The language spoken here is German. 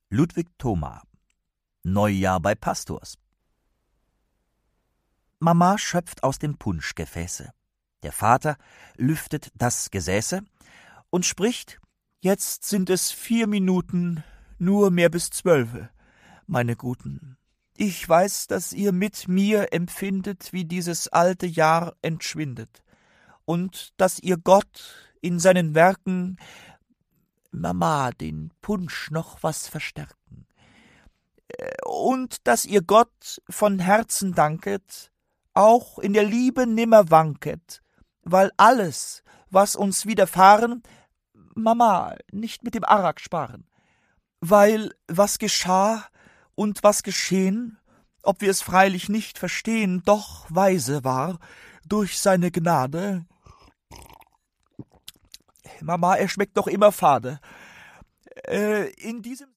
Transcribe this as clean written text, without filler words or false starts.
Ludwig Thoma. Neujahr bei Pastors. Mama schöpft aus dem Punschgefäße. Der Vater lüftet das Gesäße und spricht: »Jetzt sind es 4 Minuten, nur mehr bis 12, meine Guten. Ich weiß, dass ihr mit mir empfindet, wie dieses alte Jahr entschwindet, und dass ihr Gott in seinen Werken, Mama, den Punsch noch was verstärken, und dass ihr Gott von Herzen danket, auch in der Liebe nimmer wanket, weil alles, was uns widerfahren, Mama, nicht mit dem Arak sparen, weil was geschah und was geschehen, ob wir es freilich nicht verstehen, doch weise war durch seine Gnade. Mama, er schmeckt doch immer fade. In diesem